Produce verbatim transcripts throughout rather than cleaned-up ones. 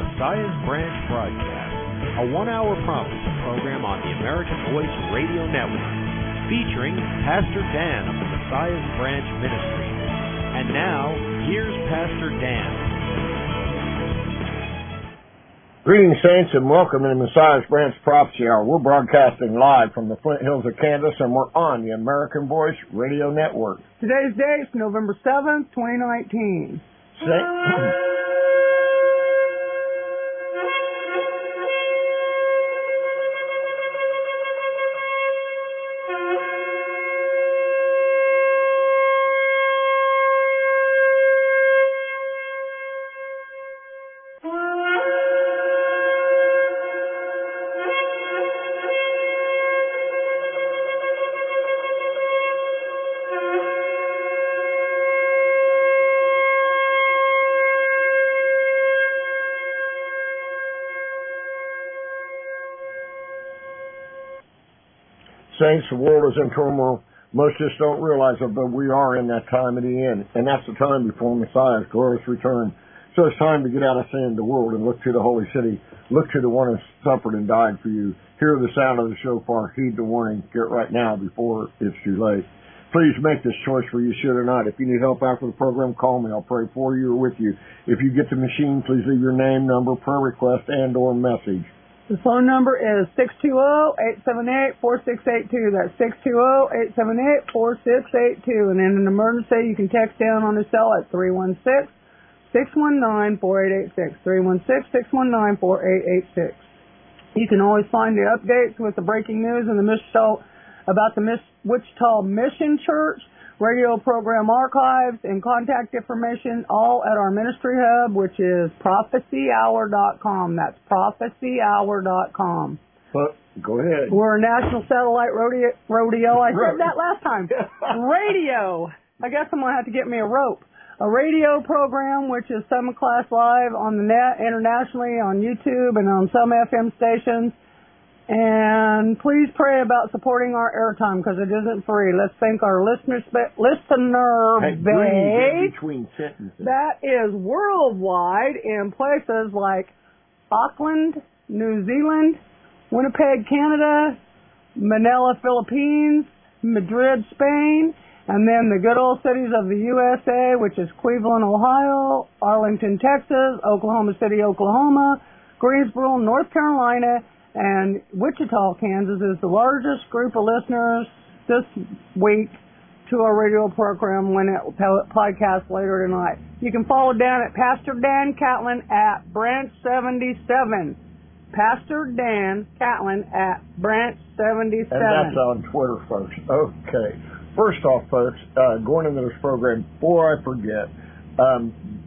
Messiah's Branch broadcast, a one-hour prophecy program on the American Voice Radio Network, featuring Pastor Dan of the Messiah's Branch Ministry. And now, here's Pastor Dan. Greetings, saints, and welcome to the Messiah's Branch Prophecy Hour. We're broadcasting live from the Flint Hills of Kansas, and we're on the American Voice Radio Network. Today's date is November seventh, twenty nineteen. Sa- Saints, the world is in turmoil. Most just don't realize it, but we are in that time of the end, and that's the time before Messiah's glorious return. So it's time to get out of sin, the world, and look to the holy city. Look to the one who suffered and died for you. Hear the sound of the shofar. Heed the warning. Get right now before it's too late. Please make this choice for you, should or not. If you need help after the program, call me. I'll pray for you or with you. If you get the machine, please leave your name, number, prayer request, and or message. The phone number is six two zero, eight seven eight, four six eight two. That's six two zero, eight seven eight, four six eight two. And in an emergency, you can text down on the cell at three one six, six one nine, four eight eight six. three one six, six one nine, four eight eight six. You can always find the updates with the breaking news and the Wichita, about the Wichita Mission Church, radio program archives, and contact information all at our ministry hub, which is prophecy hour dot com. That's prophecy hour dot com. Well, go ahead. We're a national satellite rodeo. rodeo. I said that last time. Radio. I guess I'm going to have to get me a rope. A radio program which is simulcast live on the net internationally on YouTube and on some F M stations. And please pray about supporting our airtime because it isn't free. Let's thank our listener listener hey, base. Between sentences. That is worldwide in places like Auckland, New Zealand, Winnipeg, Canada, Manila, Philippines, Madrid, Spain, and then the good old cities of the U S A, which is Cleveland, Ohio, Arlington, Texas, Oklahoma City, Oklahoma, Greensboro, North Carolina, and Wichita, Kansas is the largest group of listeners this week to our radio program when it podcasts later tonight. You can follow Dan at Pastor Dan Catlin at Branch seventy-seven. Pastor Dan Catlin at Branch seventy-seven. And that's on Twitter, folks. Okay. First off, folks, uh, going into this program, before I forget, um,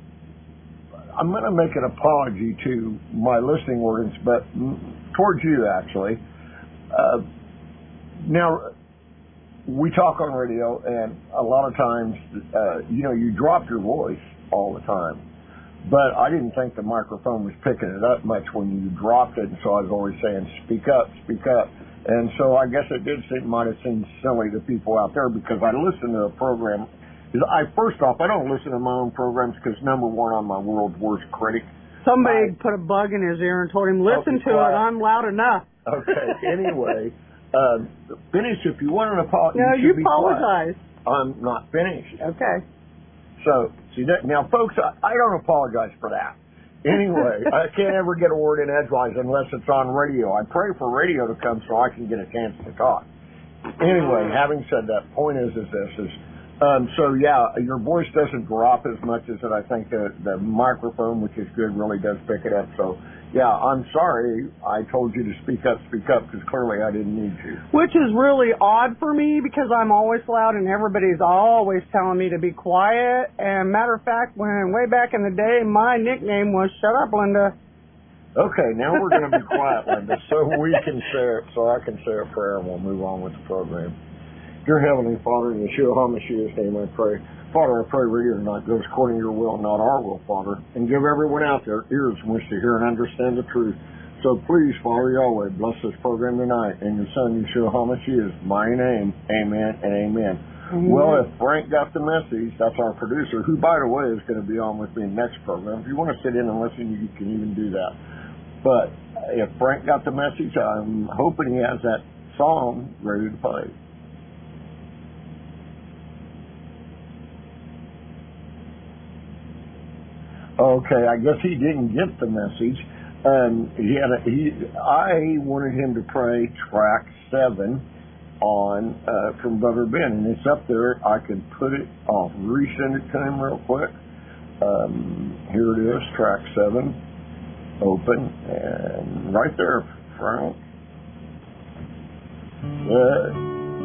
I'm going to make an apology to my listening audience, but towards you, actually. Uh, now, we talk on radio, and a lot of times, uh, you know, you drop your voice all the time. But I didn't think the microphone was picking it up much when you dropped it, and so I was always saying, speak up, speak up. And so I guess it did seem, might have seemed silly to people out there because I listened to a program. I First off, I don't listen to my own programs because, number one, I'm my world's worst critic. Somebody I, put a bug in his ear and told him, listen okay, to it, I'm loud enough. Okay, anyway, uh, finish if you want an apology. No, you, you apologize. I'm not finished. Okay. So, see that, now, folks, I, I don't apologize for that. Anyway, I can't ever get a word in edgewise unless it's on radio. I pray for radio to come so I can get a chance to talk. Anyway, having said that, point is, is this, is Um, so, yeah, your voice doesn't drop as much as it, I think the, the microphone, which is good, really does pick it up. So, yeah, I'm sorry I told you to speak up, speak up, because clearly I didn't need to. Which is really odd for me because I'm always loud and everybody's always telling me to be quiet. And matter of fact, when way back in the day, my nickname was Shut Up, Linda. Okay, now we're going to be quiet, Linda, so we can say it, so I can say a prayer and we'll move on with the program. Dear Heavenly Father, in Yeshua HaMashiach's name I pray. Father, I pray radio tonight goes according to your will, not our will, Father. And give everyone out there ears in which to hear and understand the truth. So please, Father Yahweh, bless this program tonight. In your Son, Yeshua HaMashiach's mighty name, amen and amen. Mm-hmm. Well, if Frank got the message, that's our producer, who, by the way, is going to be on with me next program. If you want to sit in and listen, you can even do that. But if Frank got the message, I'm hoping he has that song ready to play. Okay, I guess he didn't get the message. Um, he had a, he. I wanted him to play track seven on uh, from Brother Ben, and it's up there. I could put it. I'll resend it to him real quick. Um, here it is, track seven, open, and right there, Frank. Uh,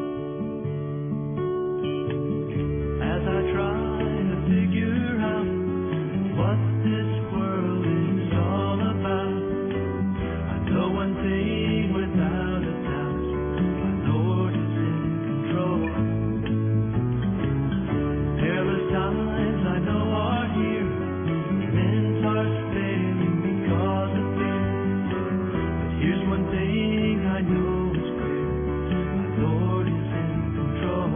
As I try to figure out what this world is all about, I know one thing without a doubt: my Lord is in control. Perilous times I know are here, men's hearts failing because of fear. But here's one thing I know is clear: my Lord is in control.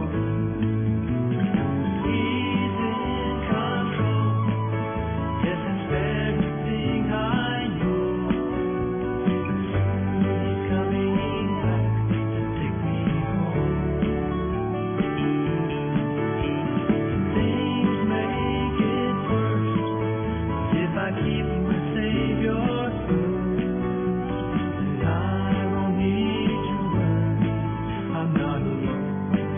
He's in control. Yes, it's everything I know. He's coming back to take me home. Things may get worse, but if I keep my Savior close, then I won't need to worry. I'm not alone.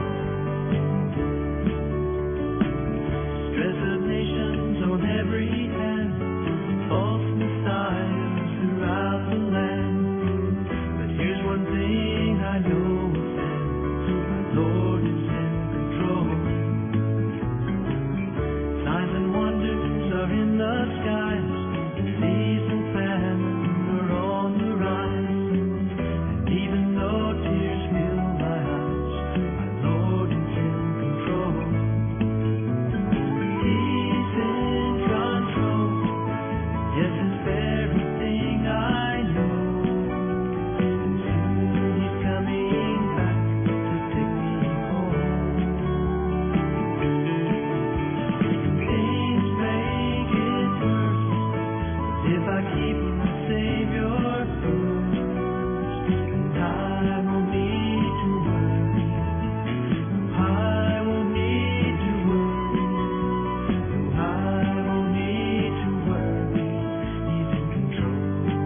Stress of nations on every hand, false messiahs throughout the land. But here's one thing I know is that my Lord is in control. Signs and wonders are in the skies, disease and famine are on the rise. And even though tears fill my eyes, my Lord is in control. He's in control. Yes, it's everything I know. And soon he's coming back to take me home. Things may get worse, but if I keep my Savior close, then I won't need to worry. I won't need to worry. No, I won't need to worry. He's in control.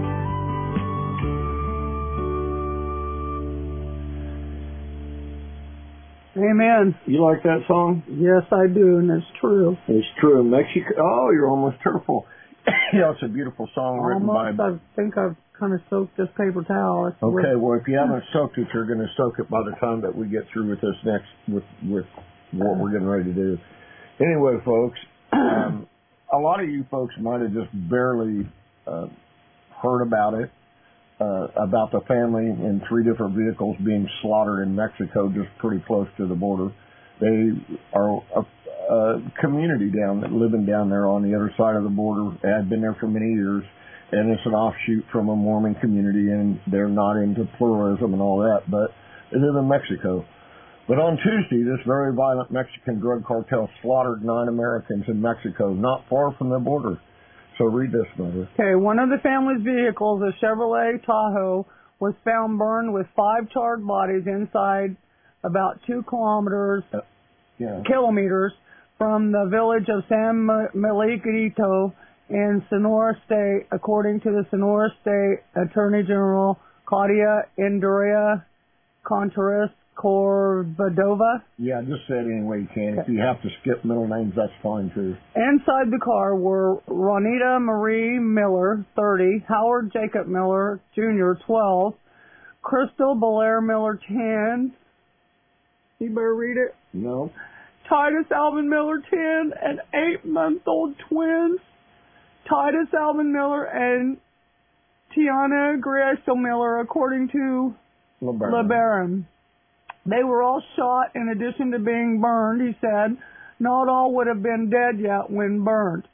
Amen. you like that song? Yes, I do, and it's true. It's true. Mexico. Oh, you're almost tearful. Yeah, it's a beautiful song written Almost. by. I think I've kind of soaked this paper towel. It's Okay, well, if you haven't soaked it, you're going to soak it by the time that we get through with this next, with with what we're getting ready to do. Anyway, folks, um, a lot of you folks might have just barely uh, heard about it, uh, about the family in three different vehicles being slaughtered in Mexico, just pretty close to the border. They are a, a community down living down there on the other side of the border. They had been there for many years. And it's an offshoot from a Mormon community, and they're not into pluralism and all that, but they live in Mexico. But on Tuesday, this very violent Mexican drug cartel slaughtered nine Americans in Mexico, not far from the border. So read this, Mother. Okay, one of the family's vehicles, a Chevrolet Tahoe, was found burned with five charred bodies inside about two kilometers, Uh, yeah. kilometers from the village of San Miguelito in Sonora State, according to the Sonora State Attorney General Claudia Indira Contreras Corvadova. Yeah, just say it any way you can. If you have to skip middle names, that's fine too. Inside the car were Ronita Marie Miller, thirty, Howard Jacob Miller, Junior, twelve, Crystal Belair Miller Chan, you better read it, No. Titus Alvin Miller, ten, and eight-month-old twins, Titus Alvin Miller and Tiana Griesto Miller, according to LeBaron. LeBaron. They were all shot in addition to being burned, he said. Not all would have been dead yet when burned.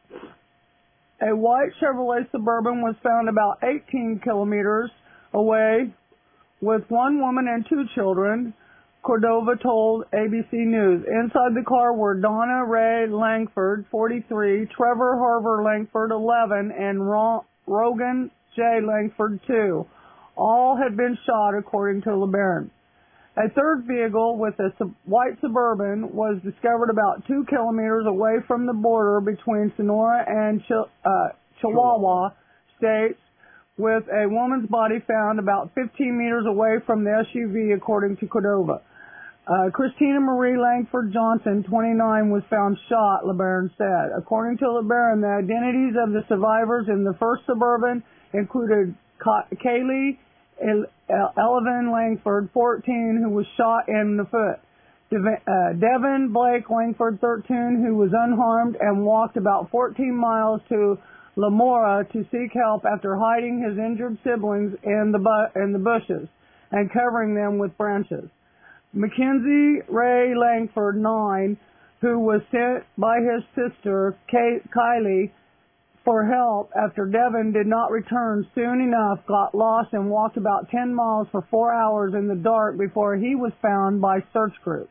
A white Chevrolet Suburban was found about eighteen kilometers away with one woman and two children. Cordova told A B C News. Inside the car were Donna Ray Langford, forty-three, Trevor Harver Langford, eleven, and Ro- Rogan J. Langford, two. All had been shot, according to LeBaron. A third vehicle with a sub- white Suburban was discovered about two kilometers away from the border between Sonora and Ch- uh, Chihuahua states, with a woman's body found about fifteen meters away from the S U V, according to Cordova. Uh, Christina Marie Langford Johnson, twenty-nine, was found shot, LeBaron said. According to LeBaron, the identities of the survivors in the first Suburban included Ka- Kaylee El- El- Elvin Langford, fourteen, who was shot in the foot. Dev- uh, Devin Blake Langford, thirteen, who was unharmed and walked about fourteen miles to Lamora to seek help after hiding his injured siblings in the bu- in the bushes and covering them with branches. Mackenzie Ray Langford, nine, who was sent by his sister Kay- Kylie for help after Devin did not return soon enough, got lost and walked about ten miles for four hours in the dark before he was found by search groups.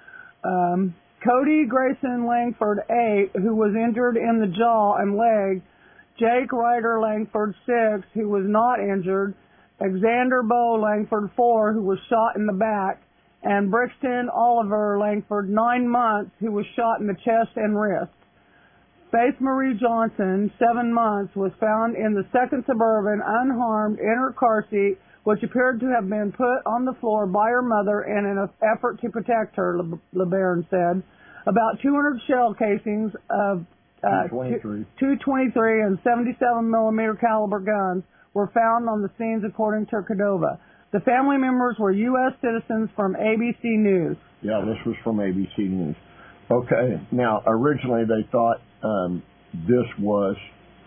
Um, Cody Grayson Langford, eight, who was injured in the jaw and leg. Jake Ryder Langford, six, who was not injured. Alexander Bowe Langford, four, who was shot in the back. And Brixton Oliver Langford, nine months, who was shot in the chest and wrist. Faith Marie Johnson, seven months, was found in the second Suburban, unharmed, in her car seat, which appeared to have been put on the floor by her mother in an effort to protect her, Le- LeBaron said. About two hundred shell casings of uh, two twenty-three and seventy-seven millimeter caliber guns were found on the scenes, according to Cordova. The family members were U S citizens from A B C News. Yeah, this was from A B C News. Okay, now originally they thought um, this was,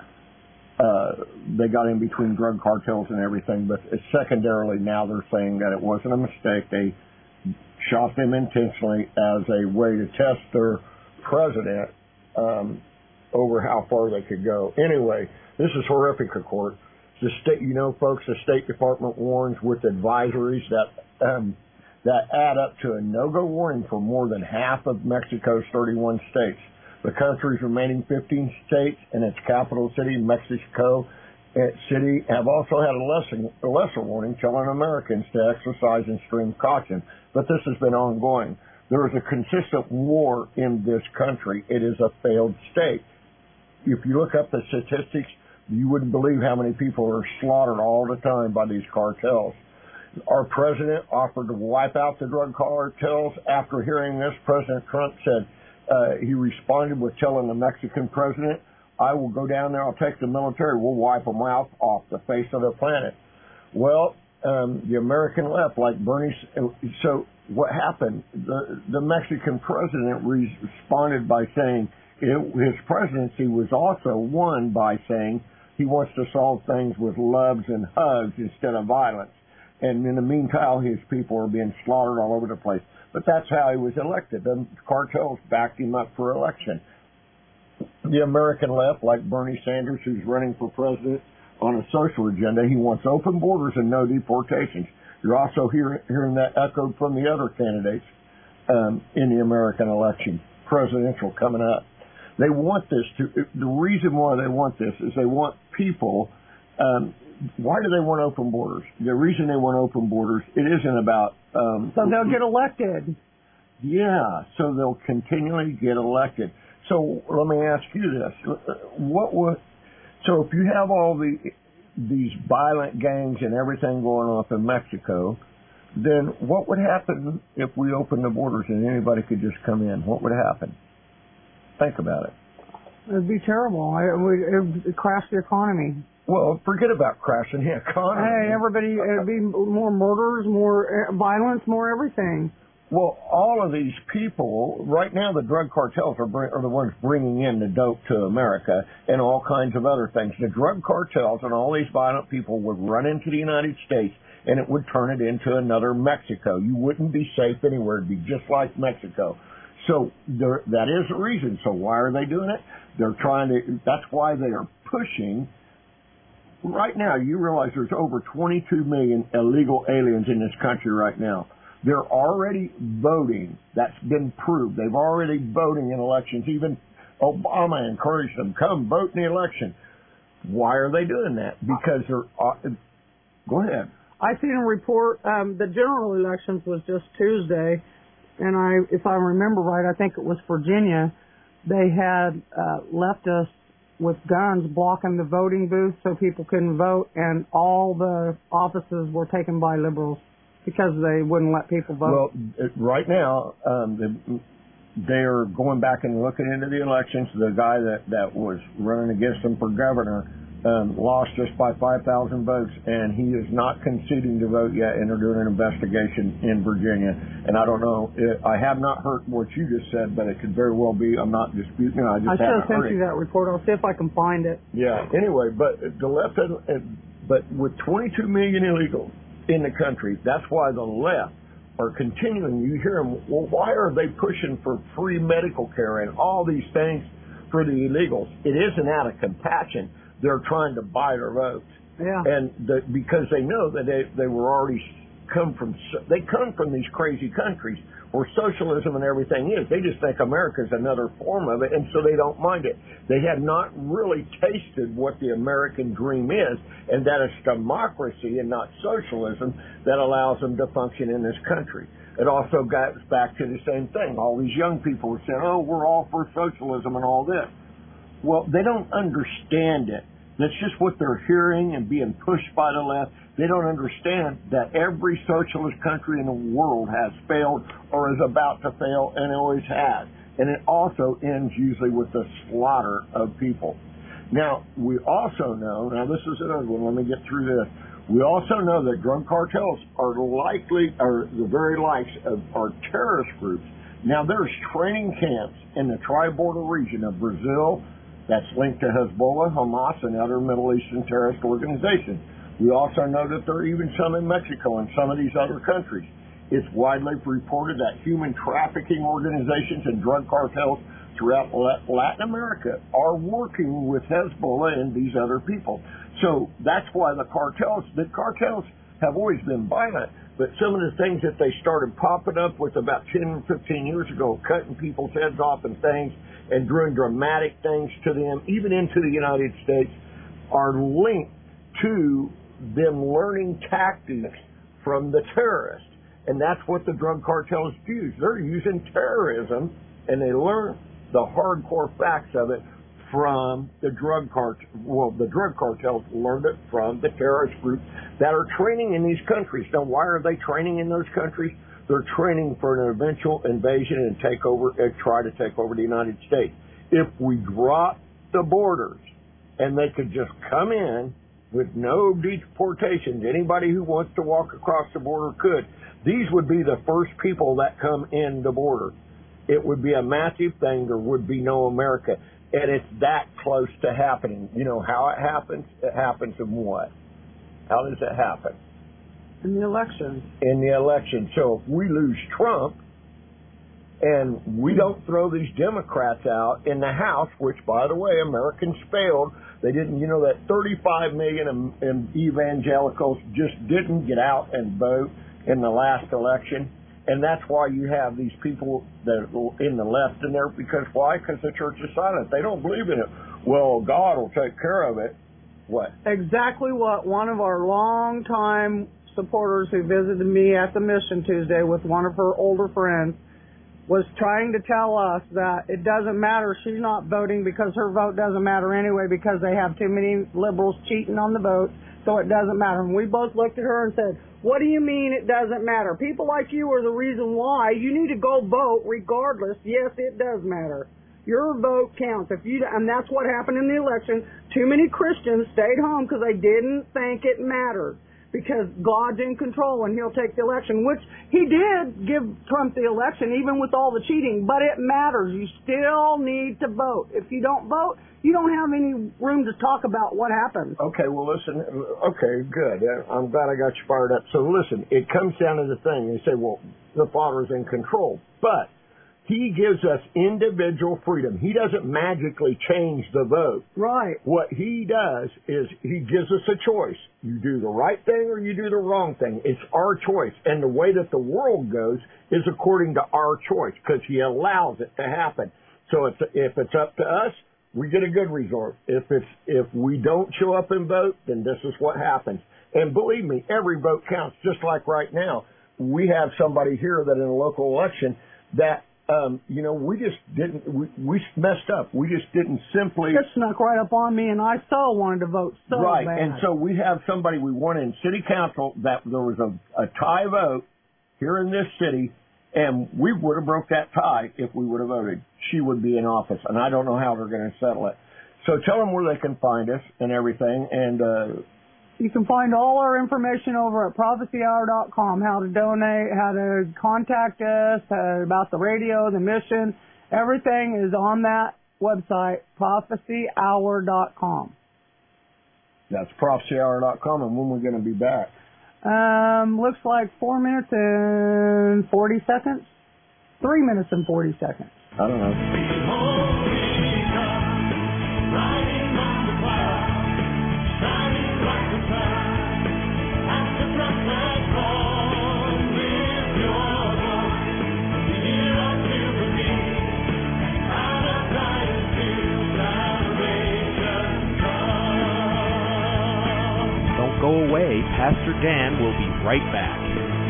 uh, they got in between drug cartels and everything, but secondarily now they're saying that it wasn't a mistake. They shot them intentionally as a way to test their president um, over how far they could go. Anyway, this is horrific, of course. The state, you know, folks, the State Department warns with advisories that um, that add up to a no-go warning for more than half of Mexico's thirty-one states. The country's remaining fifteen states and its capital city, Mexico City, have also had a lesser, a lesser warning telling Americans to exercise extreme caution. But this has been ongoing. There is a consistent war in this country. It is a failed state. If you look up the statistics, you wouldn't believe how many people are slaughtered all the time by these cartels. Our president offered to wipe out the drug cartels. After hearing this, President Trump said uh, he responded with telling the Mexican president, I will go down there, I'll take the military, we'll wipe them out off the face of the planet. Well, um, the American left, like Bernie, so what happened? The, the Mexican president responded by saying it, his presidency was also won by saying he wants to solve things with loves and hugs instead of violence. And in the meantime, his people are being slaughtered all over the place. But that's how he was elected. The cartels backed him up for election. The American left, like Bernie Sanders, who's running for president on a social agenda, he wants open borders and no deportations. You're also hear, hearing that echoed from the other candidates um, in the American election, presidential coming up. They want this to, the reason why they want this is they want people, um, why do they want open borders? The reason they want open borders, it isn't about... Um, so they'll get elected. Yeah, so they'll continually get elected. So let me ask you this. What would, so if you have all the these violent gangs and everything going on in Mexico, then what would happen if we opened the borders and anybody could just come in? What would happen? Think about it. It'd be terrible. It would, it would crash the economy. Well, forget about crashing the economy. Hey, everybody, it'd be more murders, more violence, more everything. Well, all of these people, right now the drug cartels are, bring, are the ones bringing in the dope to America and all kinds of other things. The drug cartels and all these violent people would run into the United States and it would turn it into another Mexico. You wouldn't be safe anywhere. It'd be just like Mexico. So there, that is the reason. So why are they doing it? They're trying to, that's why they are pushing. Right now, you realize there's over twenty-two million illegal aliens in this country right now. They're already voting. That's been proved. They've already voting in elections. Even Obama encouraged them, come vote in the election. Why are they doing that? Because they're... Uh, go ahead. I seen a report. Um, the general elections was just Tuesday, and I, if I remember right, I think it was Virginia. They had uh, left us with guns blocking the voting booth so people couldn't vote, and all the offices were taken by liberals because they wouldn't let people vote. Well, right now, um, they're going back and looking into the elections. The guy that, that was running against them for governor Um, lost just by five thousand votes, and he is not conceding to vote yet, and they're doing an investigation in Virginia. And I don't know, it, I have not heard what you just said, but it could very well be. I'm not disputing it. I just I should haven't have sent heard you it. that report. I'll see if I can find it. Yeah. Anyway, but the left, but with twenty-two million illegals in the country, that's why the left are continuing. You hear them. Well, why are they pushing for free medical care and all these things for the illegals? It isn't out of compassion. They're trying to buy their votes, Yeah. and the, because they know that they they were already come from they come from these crazy countries where socialism and everything is. They just think America's another form of it, and so they don't mind it. They have not really tasted what the American dream is, and that it's democracy and not socialism that allows them to function in this country. It also goes back to the same thing. All these young people are saying, "Oh, we're all for socialism and all this." Well, they don't understand it. That's just what they're hearing and being pushed by the left. They don't understand that every socialist country in the world has failed or is about to fail, and it always has. And it also ends usually with the slaughter of people. Now, we also know, now this is another one, let me get through this. We also know that drug cartels are likely, or the very likes of, are terrorist groups. Now, there's training camps in the tri-border region of Brazil, that's linked to Hezbollah, Hamas, and other Middle Eastern terrorist organizations. We also know that there are even some in Mexico and some of these other countries. It's widely reported that human trafficking organizations and drug cartels throughout Latin America are working with Hezbollah and these other people. So that's why the cartels, the cartels have always been violent, but some of the things that they started popping up with about ten or fifteen years ago, cutting people's heads off and things, and doing dramatic things to them, even into the United States, are linked to them learning tactics from the terrorists. And that's what the drug cartels use. They're using terrorism, and they learn the hardcore facts of it from the drug cart. Well, the drug cartels learned it from the terrorist groups that are training in these countries. Now, why are they training in those countries? They're training for an eventual invasion and take over, and try to take over the United States. If we drop the borders and they could just come in with no deportations, anybody who wants to walk across the border could. These would be the first people that come in the border. It would be a massive thing. There would be no America. And it's that close to happening. You know how it happens? It happens in what? How does it happen? In the election. In the election. So if we lose Trump and we don't throw these Democrats out in the House, which, by the way, Americans failed. They didn't, you know, that thirty-five million evangelicals just didn't get out and vote in the last election. And that's why you have these people that are in the left in there. Because why? Because the church is silent. They don't believe in it. Well, God will take care of it. What? Exactly what one of our longtime supporters who visited me at the Mission Tuesday with one of her older friends was trying to tell us that it doesn't matter. She's not voting because her vote doesn't matter anyway because they have too many liberals cheating on the vote, so it doesn't matter. And we both looked at her and said, what do you mean it doesn't matter? People like you are the reason why. You need to go vote regardless. Yes, it does matter. Your vote counts. If you, and that's what happened in the election. Too many Christians stayed home because they didn't think it mattered. Because God's in control and He'll take the election, which He did give Trump the election, even with all the cheating. But it matters. You still need to vote. If you don't vote, you don't have any room to talk about what happened. Okay, well, listen. Okay, good. I'm glad I got you fired up. So, listen, it comes down to the thing. They say, well, the Father's in control. But He gives us individual freedom. He doesn't magically change the vote. Right. What he does is he gives us a choice. You do the right thing or you do the wrong thing. It's our choice. And the way that the world goes is according to our choice because he allows it to happen. So if, if it's up to us, we get a good result. If it's if we don't show up and vote, then this is what happens. And believe me, every vote counts. Just like right now, we have somebody here that in a local election that Um, you know, we just didn't, we, we messed up. We just didn't simply. It snuck right up on me, and I so wanted to vote so right. bad. And so we have somebody we won in city council that there was a, a tie vote here in this city, and we would have broke that tie if we would have voted. She would be in office, and I don't know how they're going to settle it. So tell them where they can find us and everything, and uh, you can find all our information over at prophecy hour dot com, how to donate, how to contact us, uh, about the radio, the mission. Everything is on that website, prophecy hour dot com. That's prophecy hour dot com, and when we're going to be back? Um, looks like four minutes and forty seconds. Three minutes and forty seconds. I don't know. Don't go away. Pastor Dan will be right back.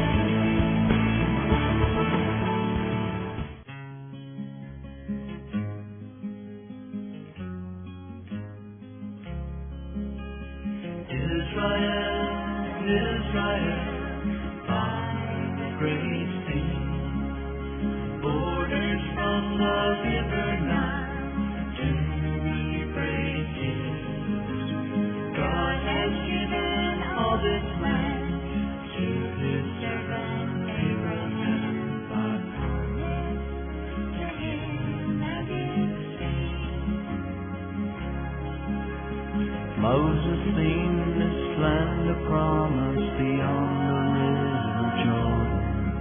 Moses seen this land of promise beyond the river Jordan.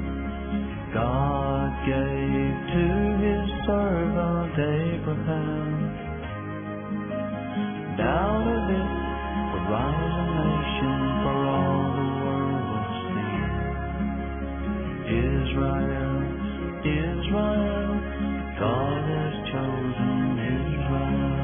God gave to his servant Abraham. Out of it would rise a nation for all the world will see. Israel, Israel, God has chosen Israel.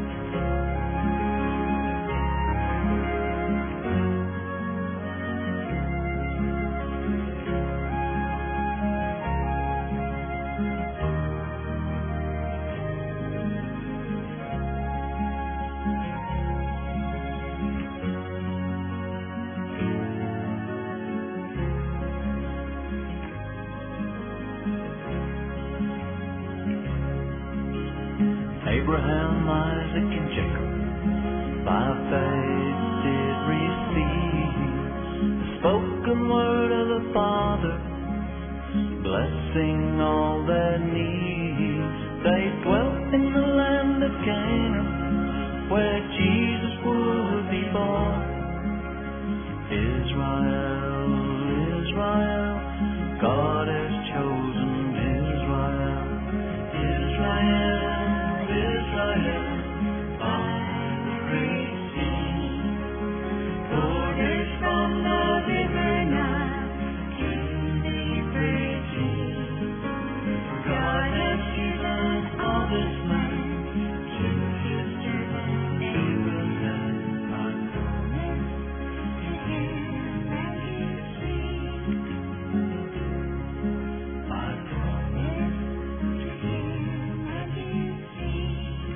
Abraham, Isaac, and Jacob by faith did receive the spoken word of the Father, blessing all their needs. They dwelt in the land of Canaan, where Jesus would be born. Israel, Israel, God has chosen Israel. Israel, Israel, by the great sea, borders from the river Nile to the Euphrates. God has given all this land to his servant Abraham. By promise to him and his seed. By promise to him and his seed.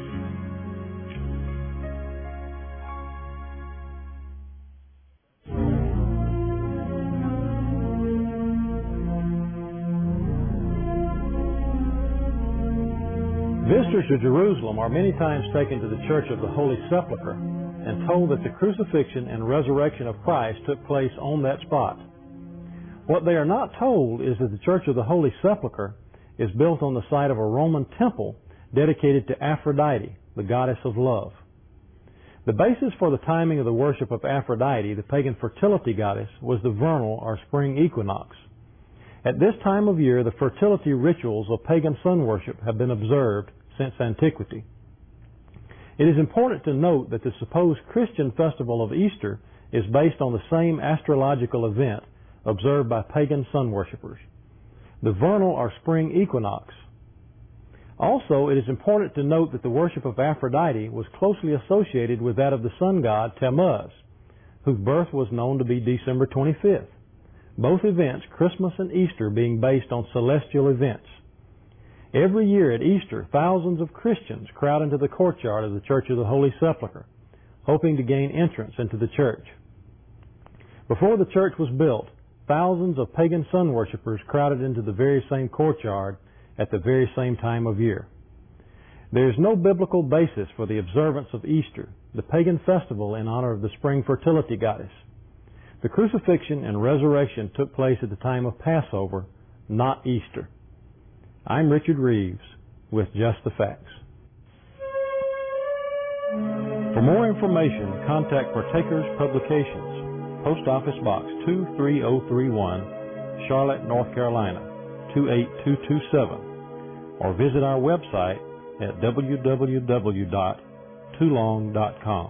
Visitors to Jerusalem are many times taken to the Church of the Holy Sepulchre and told that the crucifixion and resurrection of Christ took place on that spot. What they are not told is that the Church of the Holy Sepulchre is built on the site of a Roman temple dedicated to Aphrodite, the goddess of love. The basis for the timing of the worship of Aphrodite, the pagan fertility goddess, was the vernal or spring equinox. At this time of year, the fertility rituals of pagan sun worship have been observed since antiquity. It is important to note that the supposed Christian festival of Easter is based on the same astrological event observed by pagan sun worshippers, the vernal or spring equinox. Also, it is important to note that the worship of Aphrodite was closely associated with that of the sun god Tammuz, whose birth was known to be December twenty-fifth. Both events, Christmas and Easter, being based on celestial events. Every year at Easter, thousands of Christians crowd into the courtyard of the Church of the Holy Sepulchre, hoping to gain entrance into the church. Before the church was built, thousands of pagan sun worshippers crowded into the very same courtyard at the very same time of year. There is no biblical basis for the observance of Easter, the pagan festival in honor of the spring fertility goddess. The crucifixion and resurrection took place at the time of Passover, not Easter. I'm Richard Reeves with Just the Facts. For more information, contact Partakers Publications, Post Office Box two three zero three one, Charlotte, North Carolina, two eight two two seven, or visit our website at w w w dot toulon dot com.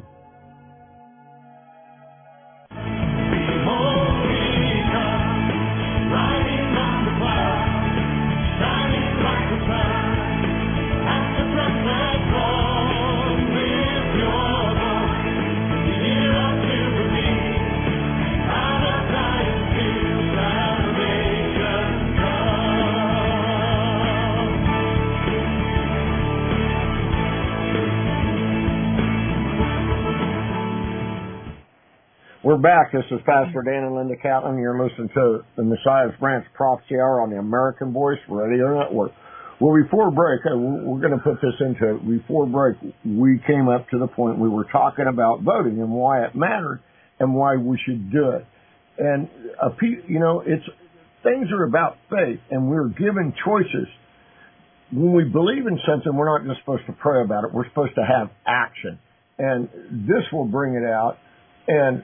We're back. This is Pastor Dan and Linda Catlin. You're listening to the Messiah's Branch Prophecy Hour on the American Voice Radio Network. Well, before break, we're going to put this into it. Before break, we came up to the point we were talking about voting and why it mattered and why we should do it. And, a, you know, it's things are about faith, and we're given choices. When we believe in something, we're not just supposed to pray about it. We're supposed to have action. And this will bring it out. And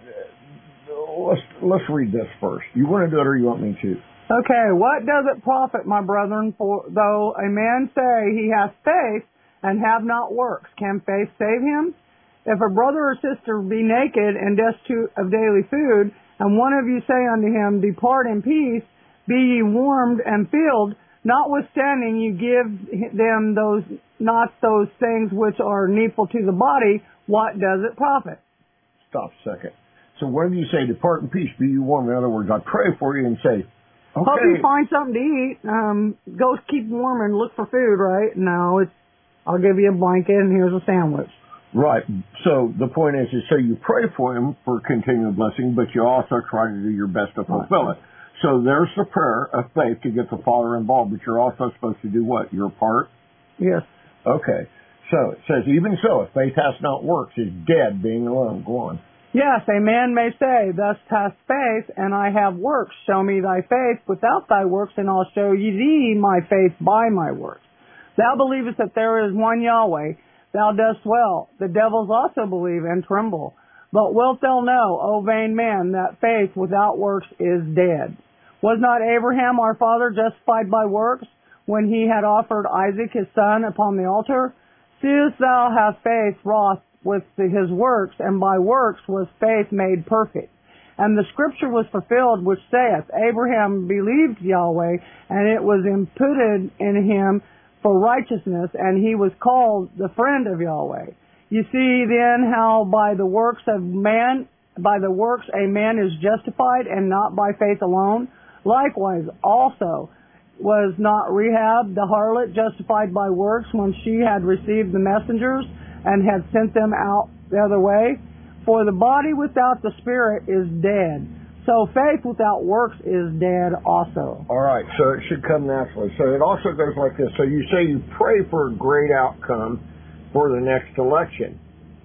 let's let's read this first. You want to do it or you want me to? Okay, what does it profit, my brethren, for though a man say he has faith and have not works? Can faith save him? If a brother or sister be naked and destitute of daily food, and one of you say unto him, Depart in peace, be ye warmed and filled, notwithstanding you give them those not those things which are needful to the body, what does it profit? Stop a second. So whenever you say, depart in peace, be you warm, in other words, I pray for you and say, okay. Hope you find something to eat. Um, go keep warm and look for food, right? No, it's, I'll give you a blanket and here's a sandwich. Right. So the point is, is so you pray for him for continued blessing, but you also try to do your best to fulfill right. it. So there's the prayer of faith to get the Father involved, but you're also supposed to do what? Your part? Yes. Okay. So it says, even so, if faith has not works, is dead, being alone. Go on. Yes, a man may say, Thus hast faith, and I have works. Show me thy faith without thy works, and I'll show ye thee my faith by my works. Thou believest that there is one Yahweh. Thou dost well. The devils also believe and tremble. But wilt thou know, O vain man, that faith without works is dead? Was not Abraham our father justified by works, when he had offered Isaac his son upon the altar? Seest thou have faith wrought with his works, and by works was faith made perfect. And the scripture was fulfilled which saith, Abraham believed Yahweh, and it was imputed in him for righteousness, and he was called the friend of Yahweh. You see then how by the works of man, by the works a man is justified, and not by faith alone. Likewise also was not Rahab the harlot justified by works when she had received the messengers and had sent them out the other way? For the body without the spirit is dead. So faith without works is dead also. All right, so it should come naturally. So it also goes like this. So you say you pray for a great outcome for the next election.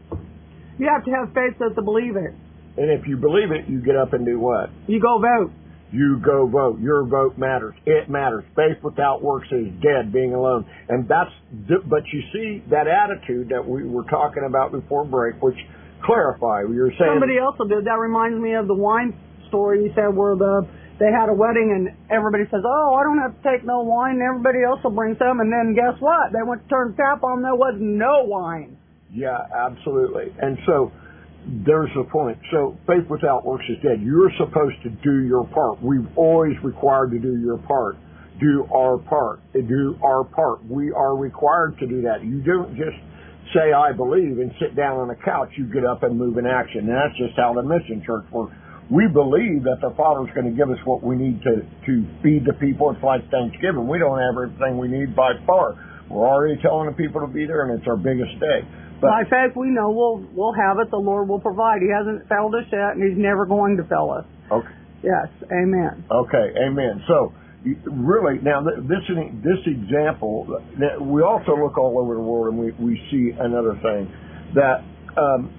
You have to have faith to believe it. And if you believe it, you get up and do what? You go vote. You go vote. Your vote matters. It matters. Faith without works is dead, being alone. And that's, but you see that attitude that we were talking about before break, which clarify, you're saying. Somebody else will do. That reminds me of the wine story you said where the they had a wedding and everybody says, oh, I don't have to take no wine, and everybody else will bring some, and then guess what? They went to turn the tap on, there was no wine. Yeah, absolutely. And so there's the point. So faith without works is dead. You're supposed to do your part. We've always required to do your part. Do our part. Do our part. We are required to do that. You don't just say, I believe, and sit down on a couch. You get up and move in action. And that's just how the mission church works. We believe that the Father's going to give us what we need to, to feed the people. It's like Thanksgiving. We don't have everything we need by far. We're already telling the people to be there, and it's our biggest day. But by faith, we know we'll we'll have it. The Lord will provide. He hasn't failed us yet, and He's never going to fail us. Okay. Yes. Amen. Okay. Amen. So, really, now this this example, we also look all over the world, and we we see another thing that. Um,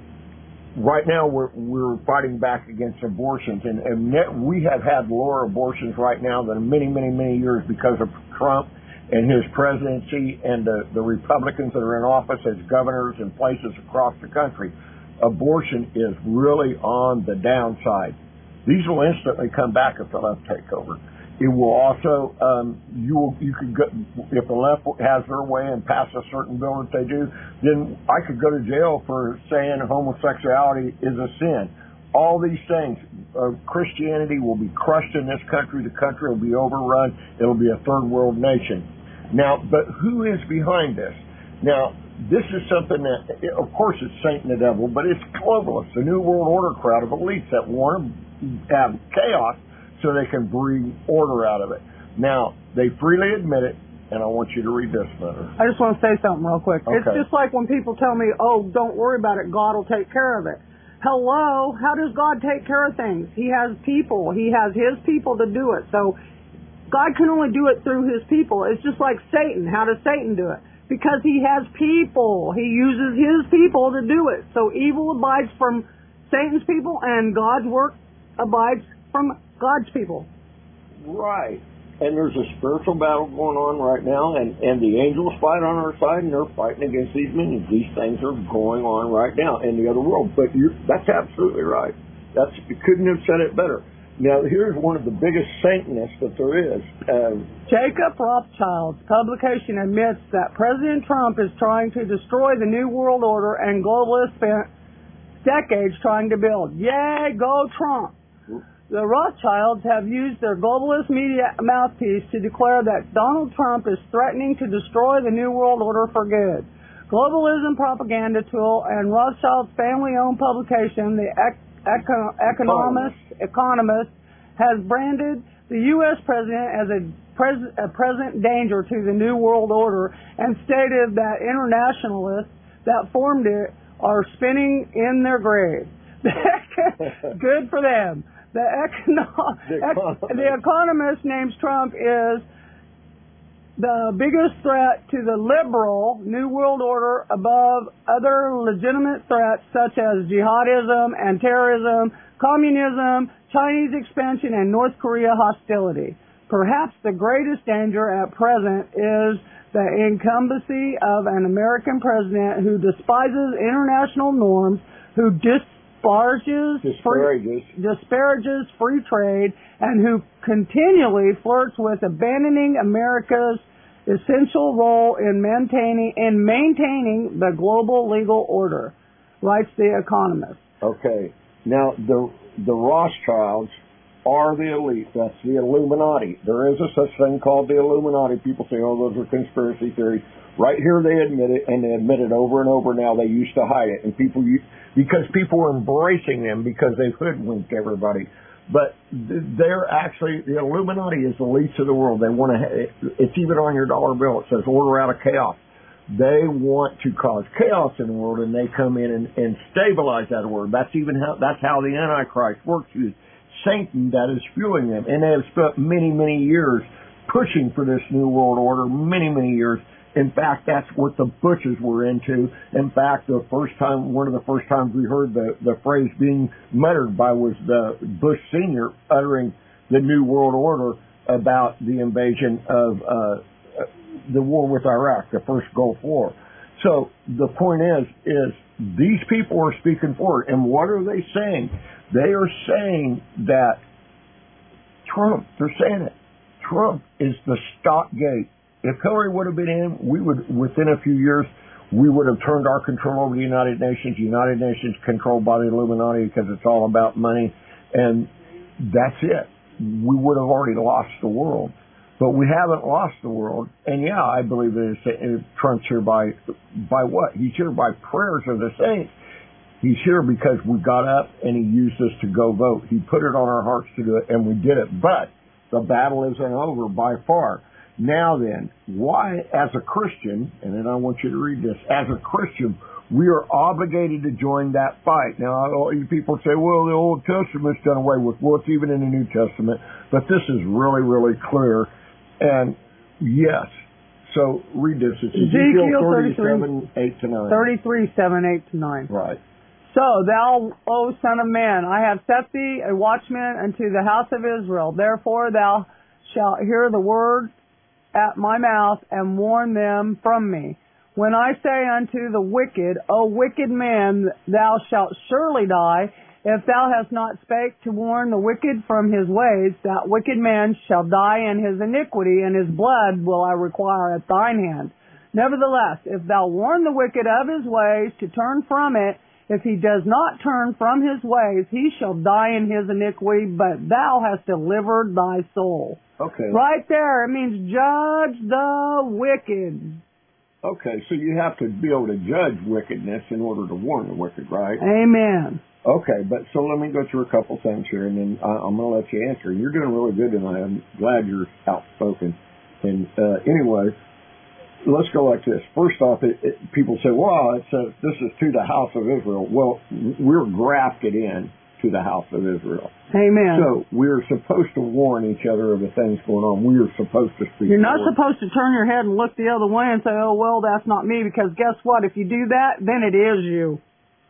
Right now, we're we're fighting back against abortions, and, and net, we have had lower abortions right now than many, many, many years because of Trump and his presidency and the, the Republicans that are in office as governors in places across the country. Abortion is really on the downside. These will instantly come back if the left take over. It will also, um, you will, you could go, if the left has their way and pass a certain bill that they do, then I could go to jail for saying homosexuality is a sin. All these things, uh, Christianity will be crushed in this country. The country will be overrun. It'll be a third world nation. Now, but who is behind this? Now, this is something that, of course, it's Satan the devil, but it's globalists, the New World Order crowd of elites that want to have chaos so they can bring order out of it. Now, they freely admit it, and I want you to read this letter. I just want to say something real quick. Okay. It's just like when people tell me, oh, don't worry about it, God will take care of it. Hello, how does God take care of things? He has people. He has His people to do it. So God can only do it through His people. It's just like Satan. How does Satan do it? Because he has people. He uses His people to do it. So evil abides from Satan's people, and God's work abides from God's people. Right. And there's a spiritual battle going on right now, and, and the angels fight on our side, and they're fighting against these minions. These things are going on right now in the other world. But you're, that's absolutely right. That's, you couldn't have said it better. Now, here's one of the biggest Satanists that there is. Uh, Jacob Rothschild's publication admits that President Trump is trying to destroy the New World Order, and globalists spent decades trying to build. Yay, go Trump! The Rothschilds have used their globalist media mouthpiece to declare that Donald Trump is threatening to destroy the New World Order for good. Globalism propaganda tool and Rothschild's family-owned publication, The Eco- Economist, Economist, has branded the U S president as a, pres- a present danger to the New World Order and stated that internationalists that formed it are spinning in their graves. Good for them. The, econo- the, economist. the Economist names Trump is the biggest threat to the liberal New World Order above other legitimate threats such as jihadism and terrorism, communism, Chinese expansion, and North Korea hostility. Perhaps the greatest danger at present is the incumbency of an American president who despises international norms, who dis Disparages, disparages. Free, disparages free trade, and who continually flirts with abandoning America's essential role in maintaining in maintaining the global legal order, writes The Economist. Okay. Now, the the Rothschilds are the elite. That's the Illuminati. There is a such thing called the Illuminati. People say, oh, those are conspiracy theories. Right here they admit it, and they admit it over and over now. They used to hide it, and people used, because people were embracing them because they hoodwinked everybody. But they're actually, the Illuminati is the elites of the world. They want to, it's even on your dollar bill. It says order out of chaos. They want to cause chaos in the world, and they come in and, and stabilize that world. That's even how, that's how the Antichrist works. It's Satan that is fueling them. And they have spent many, many years pushing for this New World Order, many, many years. In fact, that's what the Bushes were into. In fact, the first time, one of the first times we heard the, the phrase being muttered by was the Bush Senior uttering the New World Order about the invasion of uh, the war with Iraq, the first Gulf War. So the point is, is these people are speaking for it. And what are they saying? They are saying that Trump, they're saying it. Trump is the stop gate. If Hillary would have been in, we would, within a few years, we would have turned our control over to the United Nations. The United Nations controlled by the Illuminati because it's all about money. And that's it. We would have already lost the world. But we haven't lost the world. And yeah, I believe that it's, Trump's here by, by what? He's here by prayers of the saints. He's here because we got up and he used us to go vote. He put it on our hearts to do it, and we did it. But the battle isn't over by far. Now then, why, as a Christian, and then I want you to read this, as a Christian, we are obligated to join that fight. Now, all you people say, well, the Old Testament's done away with. Well, it's even in the New Testament. But this is really, really clear. And yes. So read this. It's Ezekiel thirty-seven, eight to nine. thirty-three, seven, eight to nine. Right. So, thou, O son of man, I have set thee a watchman unto the house of Israel. Therefore thou shalt hear the word at my mouth, and warn them from me. When I say unto the wicked, O wicked man, thou shalt surely die, if thou hast not spake to warn the wicked from his ways, that wicked man shall die in his iniquity, and his blood will I require at thine hand. Nevertheless, if thou warn the wicked of his ways to turn from it, if he does not turn from his ways, he shall die in his iniquity, but thou hast delivered thy soul. Okay. Right there, it means judge the wicked. Okay, so you have to be able to judge wickedness in order to warn the wicked, right? Amen. Okay, but so let me go through a couple things here, and then I, I'm going to let you answer. You're doing really good tonight. I'm glad you're outspoken. And uh, anyway, let's go like this. First off, it, it, people say, well, it says this is to the house of Israel. Well, we're grafted in to the house of Israel. Amen. So we're supposed to warn each other of the things going on. We are supposed to speak. You're not forward. supposed to turn your head and look the other way and say, oh, well, that's not me, because guess what? If you do that, then it is you.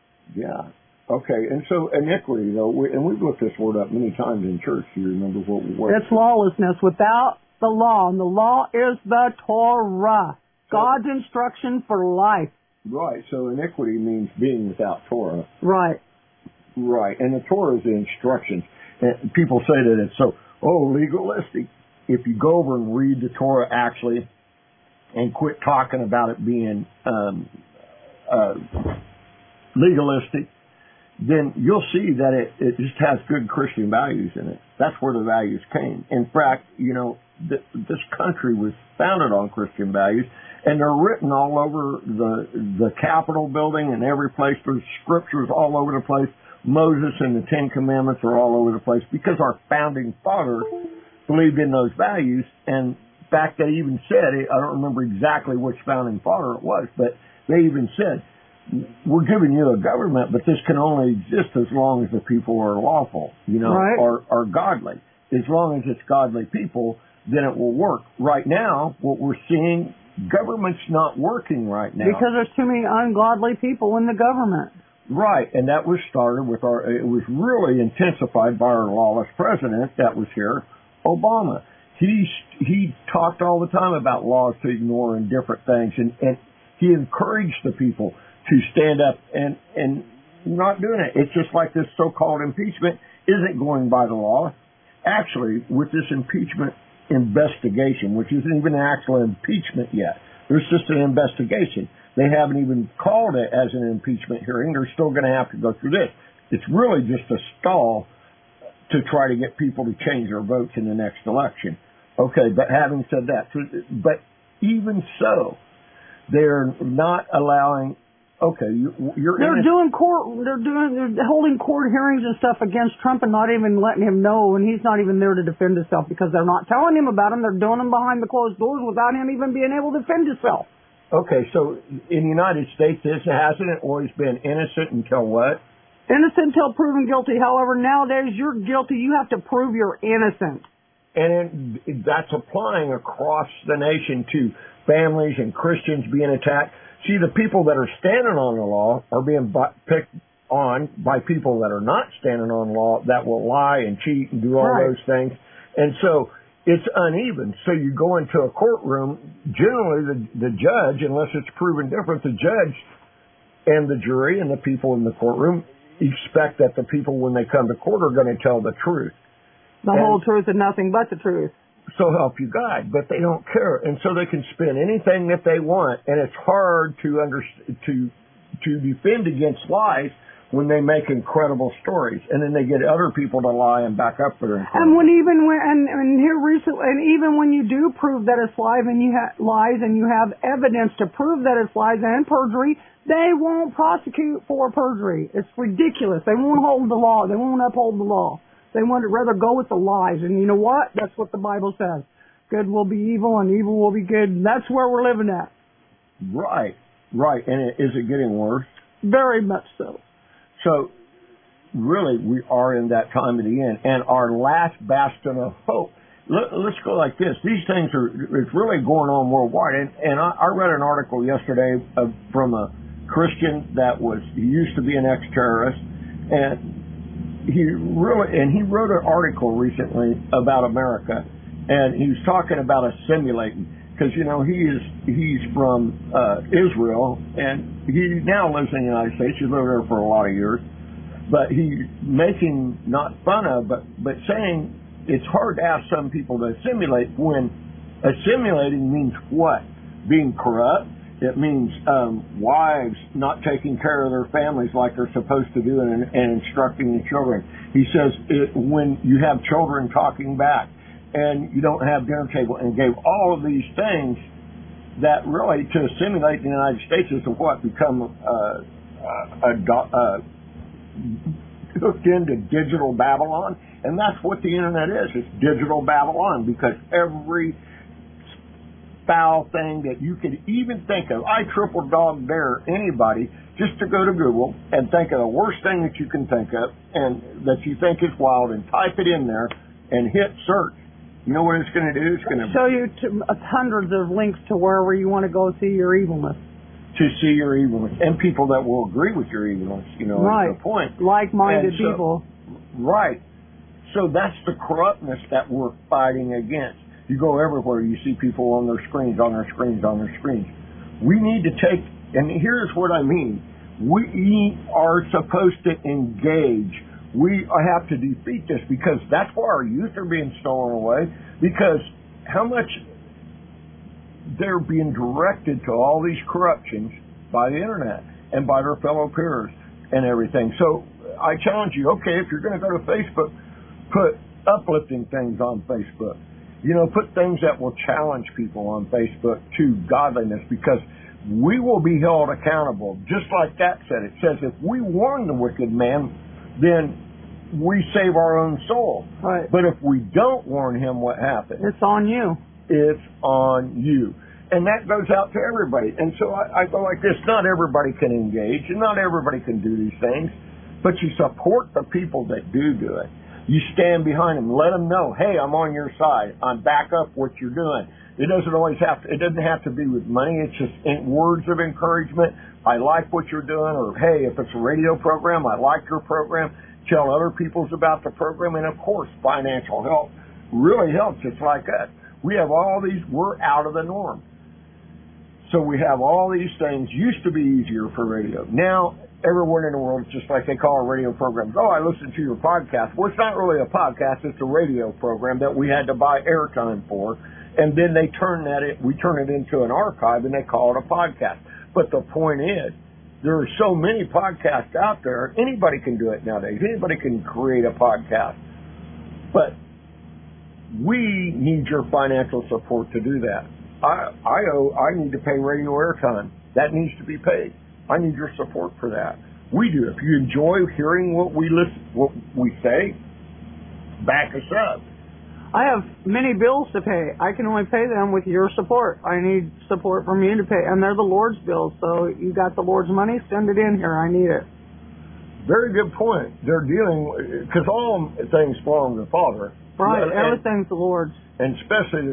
Yeah. Okay. And so iniquity, though, we, and we've looked this word up many times in church. Do you remember what we were? It's lawlessness without the law, and the law is the Torah, so, God's instruction for life. Right. So iniquity means being without Torah. Right. Right, and the Torah is the instructions. And people say that it's so, oh, legalistic. If you go over and read the Torah actually and quit talking about it being um, uh, legalistic, then you'll see that it, it just has good Christian values in it. That's where the values came. In fact, you know, th- this country was founded on Christian values, and they're written all over the the Capitol building and every place. There's scriptures all over the place. Moses and the Ten Commandments are all over the place because our founding fathers believed in those values. And in fact, they even said, I don't remember exactly which founding father it was, but they even said, we're giving you a government, but this can only exist as long as the people are lawful, you know, right. are, are godly. As long as it's godly people, then it will work. Right now, what we're seeing, government's not working right now. Because there's too many ungodly people in the government. Right, and that was started with our, it was really intensified by our lawless president that was here, Obama. He, he talked all the time about laws to ignore and different things, and, and he encouraged the people to stand up and, and not doing it. It's just like this so-called impeachment isn't going by the law. Actually, with this impeachment investigation, which isn't even an actual impeachment yet, there's just an investigation. They haven't even called it as an impeachment hearing. They're still going to have to go through this. It's really just a stall to try to get people to change their votes in the next election. Okay, but having said that, but even so, they're not allowing. Okay, you, you're. They're in a, doing court. They're doing. They're holding court hearings and stuff against Trump, and not even letting him know, and he's not even there to defend himself because they're not telling him about him. They're doing them behind the closed doors without him even being able to defend himself. Okay, so in the United States, this hasn't it always been innocent until what? Innocent until proven guilty. However, nowadays you're guilty. You have to prove you're innocent. And it, that's applying across the nation to families and Christians being attacked. See, the people that are standing on the law are being bu- picked on by people that are not standing on the law that will lie and cheat and do all right. those things. And so it's uneven. So you go into a courtroom, generally the, the judge, unless it's proven different, the judge and the jury and the people in the courtroom expect that the people when they come to court are going to tell the truth. The and whole truth and nothing but the truth. So help you God, but they don't care, and so they can spin anything that they want, and it's hard to under, to to defend against lies when they make incredible stories, and then they get other people to lie and back up for their incredible. And when even when and, and here recently, and even when you do prove that it's lies and you ha- lies and you have evidence to prove that it's lies and perjury, they won't prosecute for perjury. It's ridiculous. They won't hold the law. They won't uphold the law. They would rather go with the lies. And you know what? That's what the Bible says. Good will be evil and evil will be good. And that's where we're living at. Right, right. And is it getting worse? Very much so. So, really, we are in that time of the end. And our last bastion of hope, let, let's go like this. These things are, it's really going on worldwide. And, and I, I read an article yesterday uh, from a Christian that was, he used to be an ex-terrorist. And he really, and he wrote an article recently about America. And he was talking about assimilating. Because, you know, he is, he's from uh, Israel, and he now lives in the United States. He's lived there for a lot of years. But he's making, not fun of, but, but saying it's hard to ask some people to assimilate when assimilating means what? Being corrupt. It means um, wives not taking care of their families like they're supposed to do and, and instructing the children. He says it, when you have children talking back, and you don't have dinner table, and gave all of these things that really to assimilate the United States is to what? Become uh, a, a, a hooked into digital Babylon, and that's what the internet is. It's digital Babylon, because every foul thing that you could even think of, I triple dog dare anybody just to go to Google and think of the worst thing that you can think of and that you think is wild and type it in there and hit search. You know what it's going to do? It's going to show you to, uh, hundreds of links to wherever you want to go see your evilness. To see your evilness. And people that will agree with your evilness, you know, right. is the point. Like-minded so, people. Right. So that's the corruptness that we're fighting against. You go everywhere, you see people on their screens, on their screens, on their screens. We need to take, and here's what I mean. We are supposed to engage. We have to defeat this, because that's why our youth are being stolen away, because how much they're being directed to all these corruptions by the internet and by their fellow peers and everything. So I challenge you, okay, if you're going to go to Facebook, put uplifting things on Facebook. You know, put things that will challenge people on Facebook to godliness, because we will be held accountable. Just like that said, it says if we warn the wicked man, then we save our own soul. Right. But if we don't warn him, what happens? It's on you. It's on you. And that goes out to everybody. And so I, I go like this, not everybody can engage, and not everybody can do these things, but you support the people that do do it. You stand behind them, let them know, hey, I'm on your side. I'm back up what you're doing. It doesn't always have to, it doesn't have to be with money. It's just in words of encouragement. I like what you're doing, or hey, if it's a radio program, I like your program. Tell other people about the program, and of course, financial help really helps. It's like that. We have all these, we're out of the norm. So we have all these things. Used to be easier for radio. Now, everywhere in the world, it's just like they call radio programs. Oh, I listen to your podcast. Well, it's not really a podcast. It's a radio program that we had to buy airtime for. And then they turn that, it, we turn it into an archive, and they call it a podcast. But the point is, there are so many podcasts out there. Anybody can do it nowadays. Anybody can create a podcast. But we need your financial support to do that. I, I owe, I need to pay radio airtime. That needs to be paid. I need your support for that. We do. If you enjoy hearing what we listen, what we say, back us up. I have many bills to pay. I can only pay them with your support. I need support from you to pay, and they're the Lord's bills. So you got the Lord's money, send it in here. I need it. Very good point. They're dealing, because all things belong to the Father. Right, and, everything's the Lord's. And especially the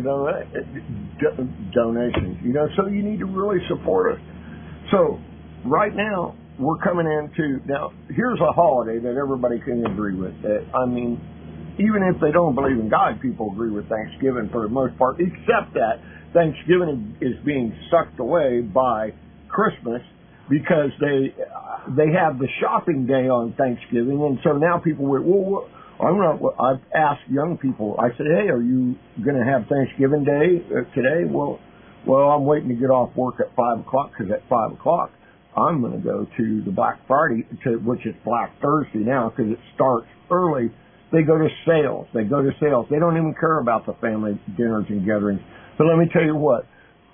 don- donations, you know, so you need to really support us. So right now, we're coming into, now, here's a holiday that everybody can agree with. That, I mean, even if they don't believe in God, people agree with Thanksgiving for the most part, except that Thanksgiving is being sucked away by Christmas, because they they have the shopping day on Thanksgiving, and so now people were, well, I'm not. I've asked young people. I said, "Hey, are you going to have Thanksgiving Day uh, today?" Well, well, I'm waiting to get off work at five o'clock because at five o'clock I'm going to go to the Black Friday, to, which is Black Thursday now because it starts early. They go to sales. They go to sales. They don't even care about the family dinners and gatherings. But let me tell you what.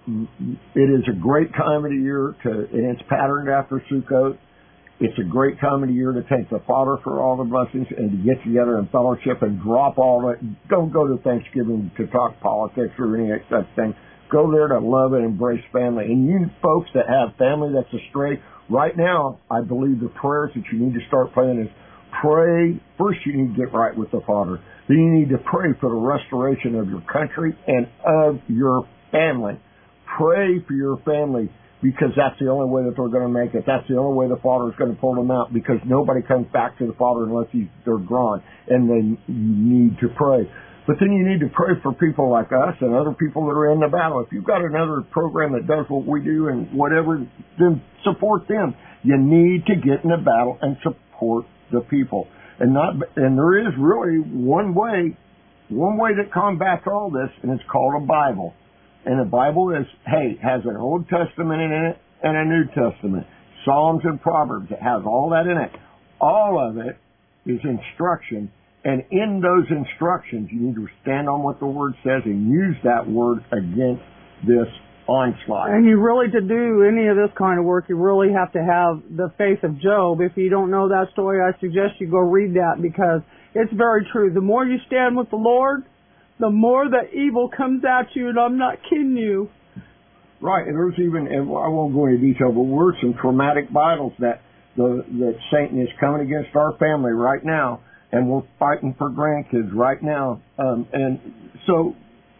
It is a great time of the year to, and it's patterned after Sukkot. It's a great time of the year to thank the Father for all the blessings and to get together in fellowship and drop all that. Don't go to Thanksgiving to talk politics or any such thing. Go there to love and embrace family. And you folks that have family that's astray, right now, I believe the prayers that you need to start praying is pray. First, you need to get right with the Father. Then you need to pray for the restoration of your country and of your family. Pray for your family because that's the only way that they're going to make it. That's the only way the Father is going to pull them out because nobody comes back to the Father unless he's, they're gone, and they need to pray. But then you need to pray for people like us and other people that are in the battle. If you've got another program that does what we do and whatever, then support them. You need to get in the battle and support the people. And not and there is really one way, one way that combats all this, and it's called a Bible. And the Bible is, hey, has an Old Testament in it and a New Testament. Psalms and Proverbs. It has all that in it. All of it is instruction. And in those instructions, you need to stand on what the Word says and use that Word against this onslaught. And you really, to do any of this kind of work, you really have to have the faith of Job. If you don't know that story, I suggest you go read that because it's very true. The more you stand with the Lord, the more that evil comes at you, and I'm not kidding you. Right, and there's even, and I won't go into detail, but there's some traumatic battles that the that Satan is coming against our family right now, and we're fighting for grandkids right now. Um, and so,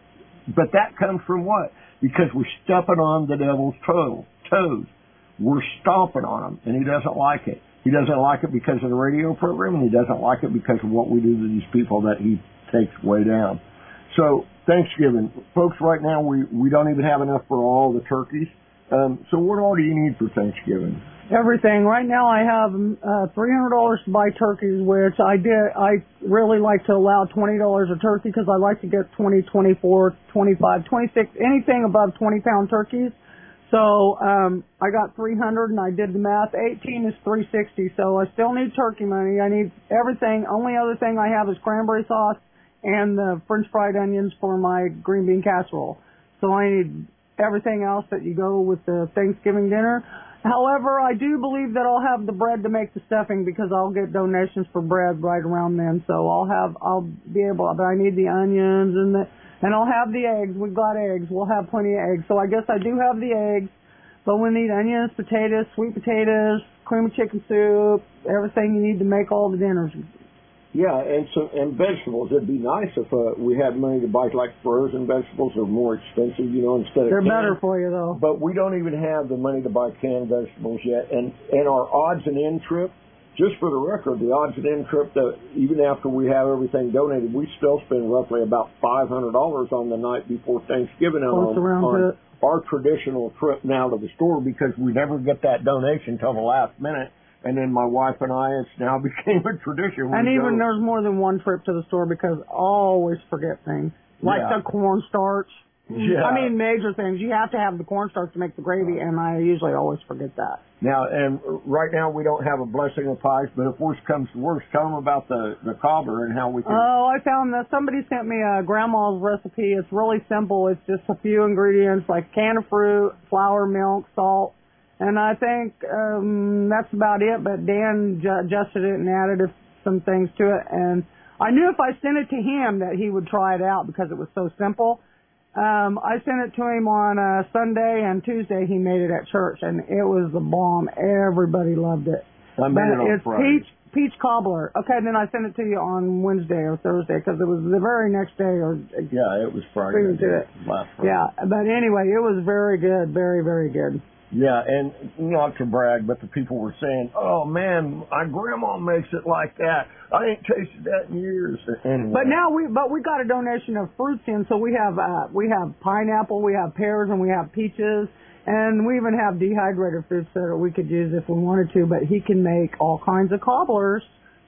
but that comes from what? Because we're stepping on the devil's toe, toes. We're stomping on him, and he doesn't like it. He doesn't like it because of the radio program, and he doesn't like it because of what we do to these people that he takes way down. So, Thanksgiving. Folks, right now we, we don't even have enough for all the turkeys. Um, so what all do you need for Thanksgiving? Everything. Right now I have uh, three hundred dollars to buy turkeys, which I did. I really like to allow twenty dollars a turkey because I like to get twenty, twenty-four, twenty-five, twenty-six, anything above twenty pound turkeys. So um, I got three hundred and I did the math. eighteen is three hundred sixty. So I still need turkey money. I need everything. Only other thing I have is cranberry sauce and the French fried onions for my green bean casserole. So I need everything else that you go with the Thanksgiving dinner. However, I do believe that I'll have the bread to make the stuffing because I'll get donations for bread right around then. So I'll have, I'll be able, but I need the onions and the, and I'll have the eggs. We've got eggs. We'll have plenty of eggs. So I guess I do have the eggs, but we need onions, potatoes, sweet potatoes, cream of chicken soup, everything you need to make all the dinners. Yeah, and so and vegetables. It'd be nice if uh, we had money to buy like frozen vegetables. They're more expensive, you know, instead of They're canned. better for you though. But we don't even have the money to buy canned vegetables yet. And and our odds and end trip, just for the record, the odds and end trip that even after we have everything donated, we still spend roughly about five hundred dollars on the night before Thanksgiving on, on our traditional trip now to the store because we never get that donation till the last minute. And then my wife and I, it's now became a tradition. And we even go. there's more than one trip to the store because I always forget things. Like Yeah. the cornstarch. Yeah. I mean, major things. You have to have the cornstarch to make the gravy, and I usually always forget that. Now, and right now we don't have a blessing of pies, but if worse comes to worse, tell them about the, the cobbler and how we can... Oh, I found that somebody sent me a grandma's recipe. It's really simple. It's just a few ingredients like a can of fruit, flour, milk, salt. And I think um, that's about it, but Dan ju- adjusted it and added some things to it. And I knew if I sent it to him that he would try it out because it was so simple. Um, I sent it to him on uh, Sunday, and Tuesday he made it at church, and it was the bomb. Everybody loved it. I made but it on it's Friday. peach, peach cobbler. Okay, then I sent it to you on Wednesday or Thursday because it was the very next day. Or Yeah, it was Friday. To it. Last Friday. Yeah, but anyway, it was very good, very, very good. Yeah, and not to brag, but the people were saying, "Oh man, my grandma makes it like that. I ain't tasted that in years." Anyway. But now we, but we got a donation of fruits in, so we have, uh, we have pineapple, we have pears, and we have peaches, and we even have dehydrated fruits that we could use if we wanted to. But he can make all kinds of cobblers.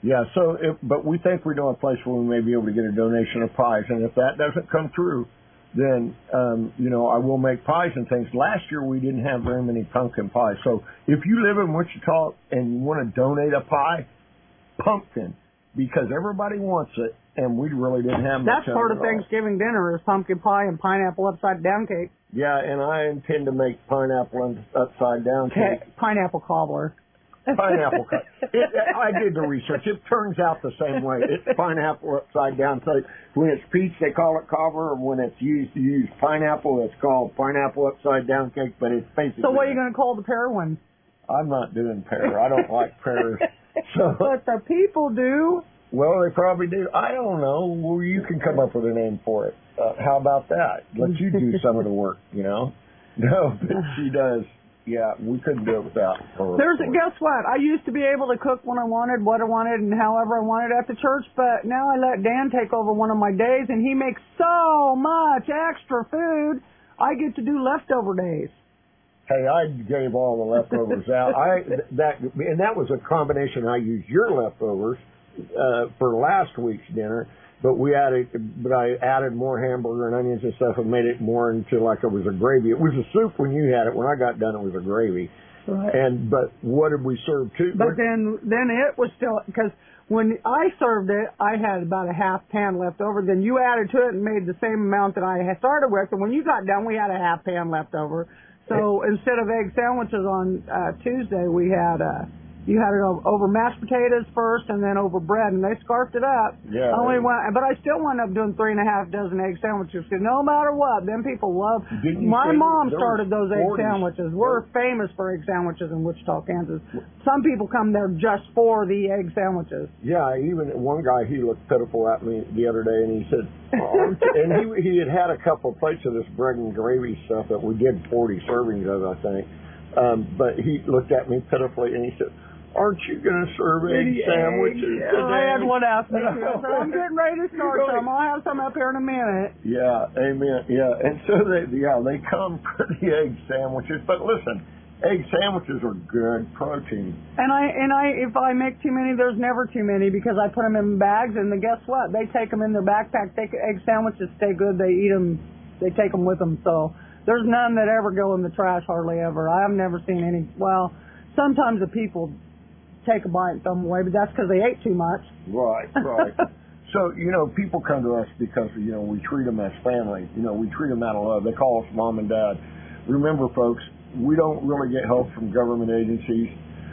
Yeah, so, if, but we think we know a place where we may be able to get a donation of pies, and if that doesn't come through, then, um, you know, I will make pies and things. Last year we didn't have very many pumpkin pies, so if you live in Wichita and you want to donate a pie, pumpkin, because everybody wants it, and we really didn't have much. That's part of Thanksgiving dinner is pumpkin pie and pineapple upside down cake. Yeah, and I intend to make pineapple upside down cake. Ca- pineapple cobbler. Pineapple cut. It, I did the research. It turns out the same way. It's pineapple upside down. So when it's peach, they call it cobbler. When it's used to use pineapple, it's called pineapple upside down cake. But it's basically. So what are you going to call the pear one? I'm not doing pear. I don't like pears. So, but the people do. Well, they probably do. I don't know. Well, you can come up with a name for it. Uh, how about that? Let you do some of the work. You know. No, but she does. Yeah, we couldn't do it without her. There's, guess what? I used to be able to cook when I wanted, what I wanted, and however I wanted at the church, but now I let Dan take over one of my days, and he makes so much extra food, I get to do leftover days. Hey, I gave all the leftovers out. I that and that was a combination. I used your leftovers uh, for last week's dinner. But we added, but I added more hamburger and onions and stuff and made it more into like it was a gravy. It was a soup when you had it. When I got done, it was a gravy. Right. And but what did we serve too? But then, then it was still because when I served it, I had about a half pan left over. Then you added to it and made the same amount that I had started with. And when you got done, we had a half pan left over. So it, instead of egg sandwiches on uh, Tuesday, we had. Uh, You had it over mashed potatoes first and then over bread, and they scarfed it up. Yeah. Only went, but I still wound up doing three and a half dozen egg sandwiches. Because no matter what, them people love. My mom started those egg sandwiches. We're famous for egg sandwiches in Wichita, Kansas. Some people come there just for the egg sandwiches. Yeah, even one guy, he looked pitiful at me the other day, and he said, oh, and he he had had a couple of plates of this bread and gravy stuff that we did forty servings of, I think. Um, but he looked at me pitifully, and he said, aren't you going to serve egg sandwiches yeah, today? I had one ask me. So I'm getting ready to start some. I'll have some up here in a minute. Yeah, amen. Yeah, and so they, yeah, they come for the egg sandwiches. But listen, egg sandwiches are good protein. And I, and I, if I make too many, there's never too many because I put them in bags. And then guess what? They take them in their backpack. They, egg sandwiches stay good. They eat them. They take them with them. So there's none that ever go in the trash hardly ever. I've never seen any. Well, sometimes the people take a bite and throw them away, but that's because they ate too much. Right, right. So, you know, people come to us because, you know, we treat them as family. You know, we treat them out of love. They call us mom and dad. Remember, folks, we don't really get help from government agencies.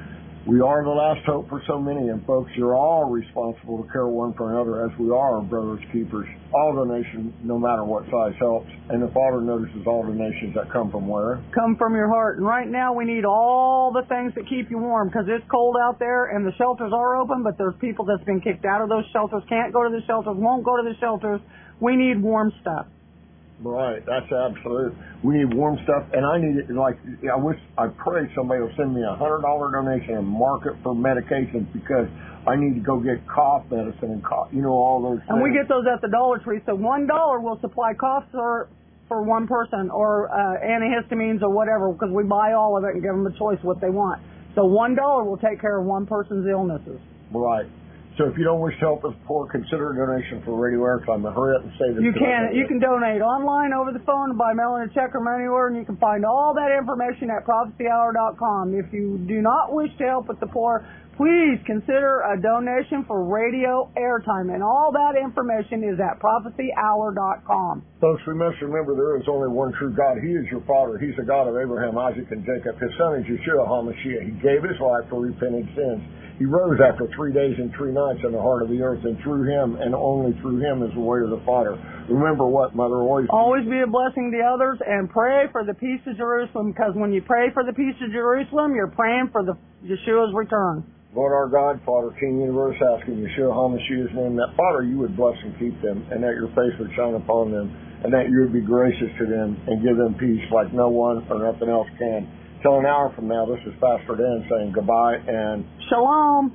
We are the last hope for so many, and folks, you're all responsible to care one for another as we are our brothers keepers. All donation, no matter what size, helps. And the Father notices all donations that come from where? Come from your heart. And right now we need all the things that keep you warm because it's cold out there and the shelters are open, but there's people that's been kicked out of those shelters, can't go to the shelters, won't go to the shelters. We need warm stuff. Right, that's absolute. We need warm stuff, and I need it. Like I wish, I pray somebody will send me a hundred dollar donation and mark it for medications because I need to go get cough medicine and cough, you know, all those. And things. we get those at the Dollar Tree. So one dollar will supply cough for for one person or uh, antihistamines or whatever because we buy all of it and give them a choice what they want. So one dollar will take care of one person's illnesses. Right. So if you don't wish to help us poor, consider a donation for radio airtime. Now hurry up and say this. You can you can donate online, over the phone, by mailing a check or money order, and you can find all that information at prophecy hour dot com. If you do not wish to help with the poor, please consider a donation for radio airtime, and all that information is at prophecy hour dot com. Folks, we must remember there is only one true God. He is your Father. He's the God of Abraham, Isaac, and Jacob. His Son is Yeshua HaMashiach. He gave His life for repenting sins. He rose after three days and three nights in the heart of the earth, and through Him, and only through Him, is the way to the Father. Remember what, Mother? Always, always be a blessing to others, and pray for the peace of Jerusalem, because when you pray for the peace of Jerusalem, you're praying for the Yeshua's return. Lord our God, Father, King, Universe, asking Yeshua HaMashiach's name, that Father, you would bless and keep them, and that your face would shine upon them, and that you would be gracious to them, and give them peace like no one or nothing else can. Till an hour from now, this is Pastor Dan saying goodbye and Shalom.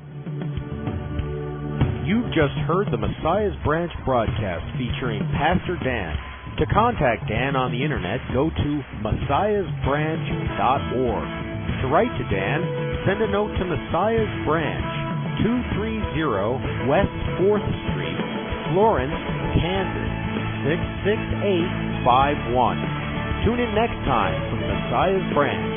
You've just heard the Messiah's Branch broadcast featuring Pastor Dan. To contact Dan on the internet, go to messiahs branch dot org. To write to Dan, send a note to Messiah's Branch, two thirty West fourth Street, Florence, Kansas, six six eight five one. Tune in next time from Messiah's Branch.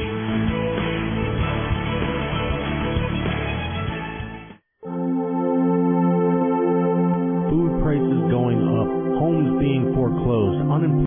Food prices going up, homes being foreclosed, unemployment.